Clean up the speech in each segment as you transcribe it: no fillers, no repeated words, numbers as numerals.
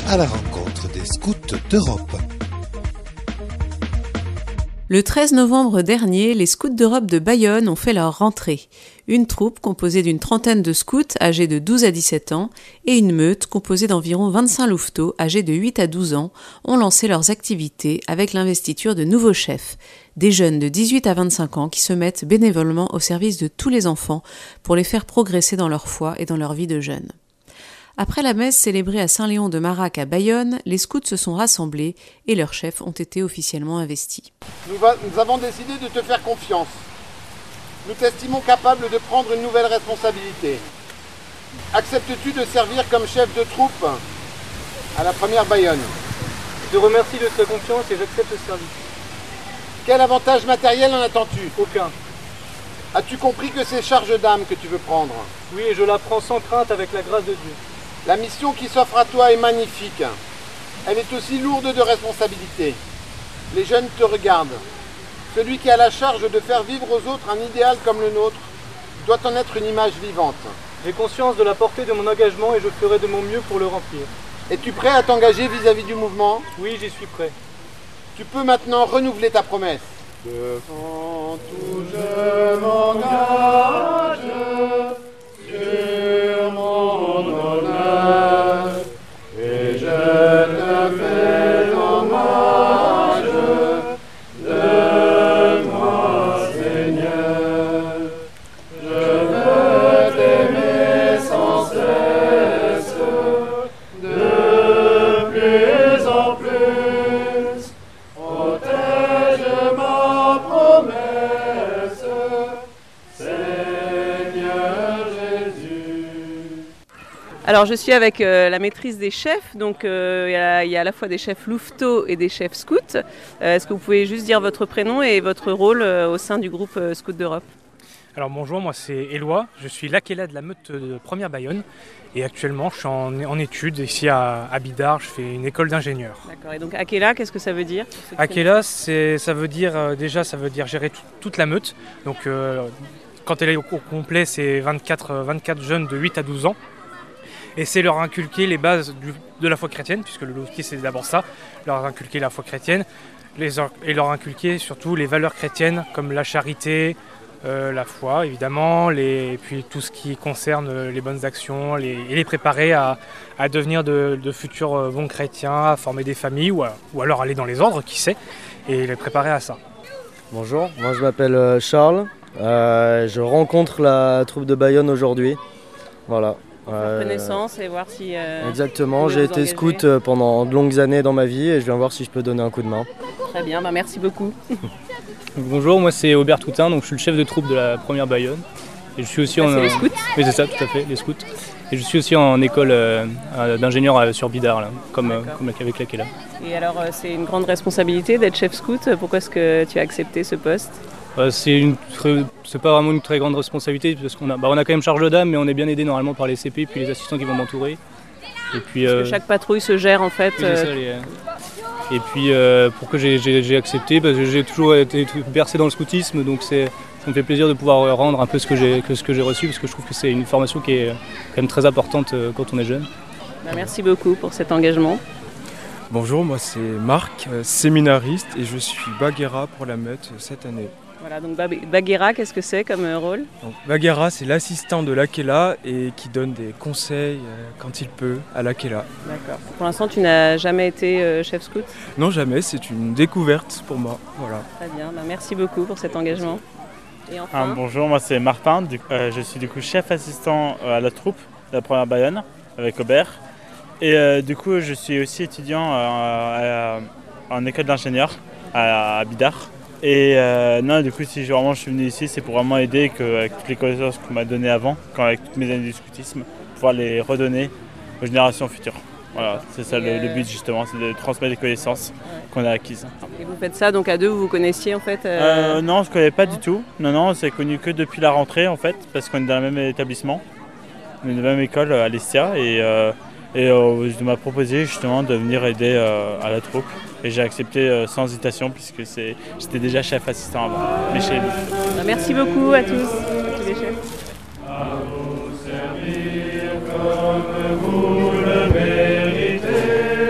à la rencontre des scouts d'Europe. Le 13 novembre dernier, les scouts d'Europe de Bayonne ont fait leur rentrée. Une troupe composée d'une trentaine de scouts âgés de 12 à 17 ans et une meute composée d'environ 25 louveteaux âgés de 8 à 12 ans ont lancé leurs activités avec l'investiture de nouveaux chefs, des jeunes de 18 à 25 ans qui se mettent bénévolement au service de tous les enfants pour les faire progresser dans leur foi et dans leur vie de jeunes. Après la messe célébrée à Saint-Léon de Marac à Bayonne, les scouts se sont rassemblés et leurs chefs ont été officiellement investis. Nous avons décidé de te faire confiance. Nous t'estimons capable de prendre une nouvelle responsabilité. Acceptes-tu de servir comme chef de troupe à la première Bayonne? Je te remercie de ta confiance et j'accepte ce service. Quel avantage matériel en attends-tu? Aucun. As-tu compris que c'est charge d'âme que tu veux prendre? Oui, et je la prends sans crainte avec la grâce de Dieu. La mission qui s'offre à toi est magnifique. Elle est aussi lourde de responsabilité. Les jeunes te regardent. Celui qui a la charge de faire vivre aux autres un idéal comme le nôtre doit en être une image vivante. J'ai conscience de la portée de mon engagement et je ferai de mon mieux pour le remplir. Es-tu prêt à t'engager vis-à-vis du mouvement? Oui, j'y suis prêt. Tu peux maintenant renouveler ta promesse. Devant tout je m'engage sur mon honneur et je te fais hommage de moi, Seigneur. Je veux t'aimer sans cesse, de plus en plus. Protège ma promesse, Seigneur Jésus. Alors je suis avec la maîtrise des chefs, donc il y a à la fois des chefs louveteaux et des chefs scouts. Est-ce que vous pouvez juste dire votre prénom et votre rôle au sein du groupe Scouts d'Europe? Alors bonjour, moi c'est Éloi, je suis l'Akela de la meute de première Bayonne et actuellement je suis en études ici à Bidart, je fais une école d'ingénieur. D'accord, et donc Akela, qu'est-ce que ça veut dire? Akela, ça veut dire gérer toute la meute, donc quand elle est au complet c'est 24 jeunes de 8 à 12 ans. Et c'est leur inculquer les bases de la foi chrétienne, puisque le louvetier c'est d'abord ça, leur inculquer la foi chrétienne, et leur inculquer surtout les valeurs chrétiennes comme la charité, la foi évidemment, et puis tout ce qui concerne les bonnes actions, et les préparer à devenir de futurs bons chrétiens, à former des familles ou alors aller dans les ordres, qui sait, et les préparer à ça. Bonjour, moi je m'appelle Charles, je rencontre la troupe de Bayonne aujourd'hui. Voilà. Faire connaissance et voir si... Exactement, j'ai été scout pendant de longues années dans ma vie et je viens voir si je peux donner un coup de main. Très bien, merci beaucoup. Bonjour, moi c'est Aubert Toutin, donc je suis le chef de troupe de la première Bayonne. Et je suis aussi c'est les scouts? Oui, c'est ça, tout à fait, les scouts. Et je suis aussi en école d'ingénieur sur Bidart, là, comme avec l'Akela. Et alors c'est une grande responsabilité d'être chef scout, pourquoi est-ce que tu as accepté ce poste? C'est pas vraiment une très grande responsabilité parce qu'on a quand même charge d'âme, mais on est bien aidé normalement par les CP puis les assistants qui vont m'entourer. Et puis parce que chaque patrouille se gère en fait. Et puis pourquoi j'ai accepté, parce que j'ai toujours été bercé dans le scoutisme, donc ça me fait plaisir de pouvoir rendre un peu ce que j'ai reçu, parce que je trouve que c'est une formation qui est quand même très importante quand on est jeune. Merci beaucoup pour cet engagement. Bonjour, moi c'est Marc, séminariste, et je suis Baguera pour la meute cette année. Voilà, donc Baguera, qu'est-ce que c'est comme rôle? Donc, Baguera, c'est l'assistant de l'Akela et qui donne des conseils quand il peut à l'Akela. D'accord. Pour l'instant, tu n'as jamais été chef scout? Non, jamais, c'est une découverte pour moi. Voilà. Très bien, merci beaucoup pour cet engagement. Et enfin... bonjour, moi c'est Martin, je suis du coup chef assistant à la troupe de la première Bayonne avec Aubert. Et du coup, je suis aussi étudiant en école d'ingénieur à Bidart. Et du coup, si je suis venu ici, c'est pour vraiment aider avec toutes les connaissances qu'on m'a données avant, avec toutes mes années de scoutisme, pouvoir les redonner aux générations futures. Voilà, c'est ça le but justement, c'est de transmettre les connaissances qu'on a acquises. Et vous faites ça donc à deux, vous vous connaissiez en fait Non, on ne se connaît pas du tout. Non, on s'est connus que depuis la rentrée en fait, parce qu'on est dans le même établissement, on est dans la même école à l'Estia. Et je m'a proposé justement de venir aider à la troupe. Et j'ai accepté sans hésitation puisque j'étais déjà chef assistant avant, mais chez nous. Merci beaucoup à tous les chefs. À vous servir comme vous le méritez.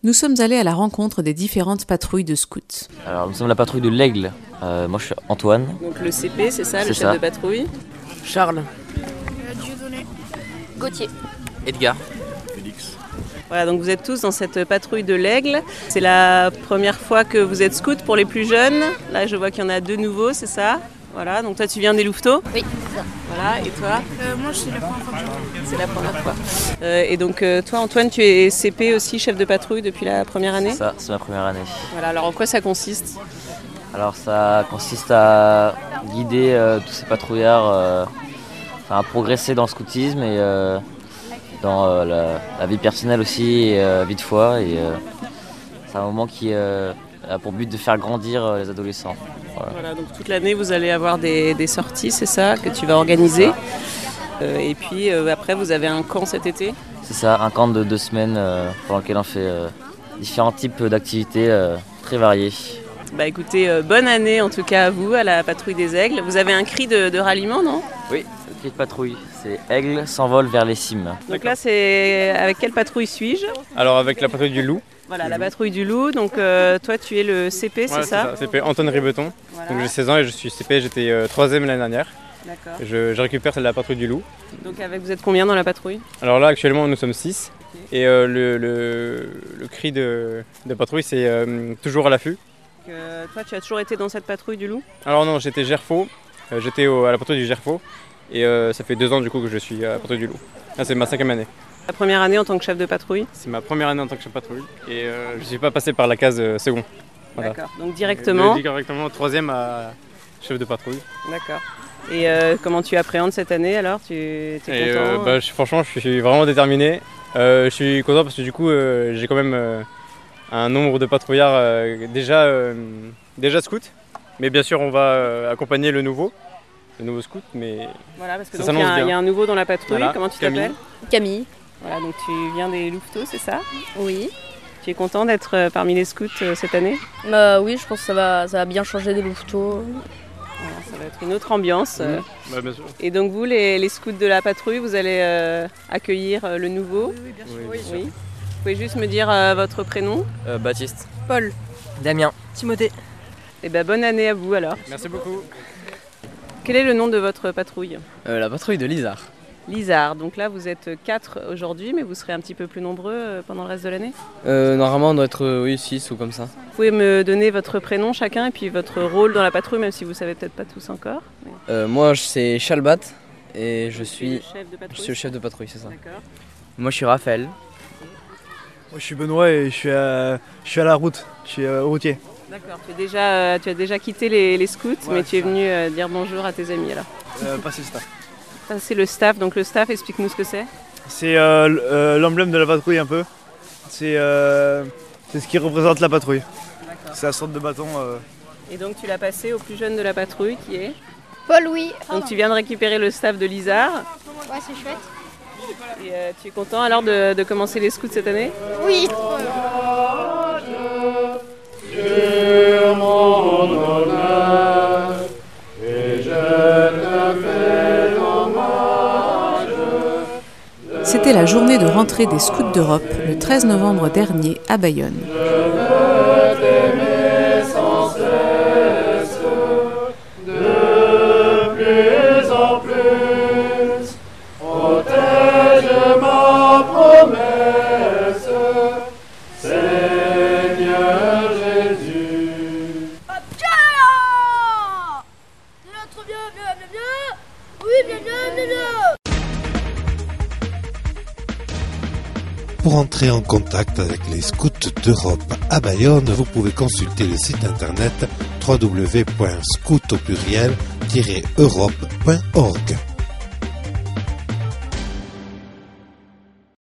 nous sommes allés à la rencontre des différentes patrouilles de scouts. Alors nous sommes la patrouille de l'Aigle. Moi je suis Antoine. Donc le CP, c'est ça, le chef de patrouille. Charles. Dieudonné. Gauthier. Edgar. Voilà, donc vous êtes tous dans cette patrouille de l'Aigle. C'est la première fois que vous êtes scout pour les plus jeunes. Là, je vois qu'il y en a 2 nouveaux, c'est ça? Voilà, donc toi tu viens des Louveteaux? Oui, c'est ça. Voilà, et toi? Moi, c'est la première fois que je viens. C'est la première fois. Et donc toi, Antoine, tu es CP aussi, chef de patrouille depuis la première année? C'est ça, c'est ma première année. Voilà, alors en quoi ça consiste? Alors ça consiste à guider tous ces patrouillards à progresser dans le scoutisme et dans la vie personnelle aussi, et vie de foi. Et c'est un moment qui a pour but de faire grandir les adolescents. Voilà, donc toute l'année vous allez avoir des sorties, c'est ça, que tu vas organiser. Et puis après vous avez un camp cet été? C'est ça, un camp de 2 semaines pendant lequel on fait différents types d'activités très variées. Bah écoutez, bonne année en tout cas à vous, à la patrouille des Aigles. Vous avez un cri de ralliement, non? Oui, le cri de patrouille, c'est Aigle s'envole vers les cimes. Donc là c'est avec quelle patrouille suis-je? Alors avec la patrouille du Loup. Voilà, la patrouille du Loup. Donc toi tu es le CP, voilà, c'est ça? CP Antoine Ribeton. Voilà. Donc j'ai 16 ans et je suis CP, j'étais 3e l'année dernière. D'accord. Je récupère celle de la patrouille du Loup. Donc vous êtes combien dans la patrouille? Alors là actuellement nous sommes 6. Okay. Et le cri de patrouille c'est toujours à l'affût. Toi tu as toujours été dans cette patrouille du Loup? Alors non, j'étais Gerfaux, j'étais à la patrouille du Gerfaux. Et ça fait 2 ans du coup que je suis à la patrouille du Loup. Là c'est ma 5e année. La première année en tant que chef de patrouille? C'est ma première année en tant que chef de patrouille et je ne suis pas passé par la case second. Voilà. D'accord, donc directement? Directement 3e à chef de patrouille. D'accord. Et comment tu appréhendes cette année alors? Tu es content? Franchement je suis vraiment déterminé. Je suis content parce que du coup j'ai quand même un nombre de patrouillards déjà scouts. Mais bien sûr on va accompagner le nouveau scout, mais voilà, parce que ça s'annonce bien. Il y a un nouveau dans la patrouille. Voilà. Comment tu t'appelles? Camille. Voilà, donc tu viens des Louveteaux, c'est ça? Oui. Tu es content d'être parmi les scouts cette année? Oui, je pense que ça va bien changer des Louveteaux. Voilà, ça va être une autre ambiance. Bien sûr. Et donc vous, les scouts de la patrouille, vous allez accueillir le nouveau? Oui, bien sûr. Oui. Vous pouvez juste me dire votre prénom? Baptiste. Paul. Damien. Timothée. Et bonne année à vous alors. Merci beaucoup. Quel est le nom de votre patrouille? La patrouille de Lizard. Lizard, donc là vous êtes 4 aujourd'hui, mais vous serez un petit peu plus nombreux pendant le reste de l'année? Normalement on doit être 6 ou comme ça. Vous pouvez me donner votre prénom chacun et puis votre rôle dans la patrouille, même si vous ne savez peut-être pas tous encore. Moi c'est Chalbat et je suis le chef de patrouille, c'est ça. D'accord. Moi je suis Raphaël. Moi je suis Benoît et je suis à la route, je suis routier. D'accord, tu as déjà quitté les scouts, ouais, mais tu es venu dire bonjour à tes amis alors. Passer le staff. Passer le staff, donc le staff, explique-nous ce que c'est. C'est l'emblème de la patrouille un peu. C'est ce qui représente la patrouille. C'est la sorte de bâton. Et donc tu l'as passé au plus jeune de la patrouille qui est Paul-Louis. Donc tu viens de récupérer le staff de Lizard. Ouais, c'est chouette. Et tu es content alors de commencer les scouts cette année? Oui. Sur mon honneur, et je te fais hommage. C'était la journée de rentrée des Scouts d'Europe, le 13 novembre dernier à Bayonne. Je veux t'aimer sans cesse, de plus en plus, protège ma promesse. Pour entrer en contact avec les Scouts d'Europe à Bayonne, vous pouvez consulter le site internet www.scout-europe.org.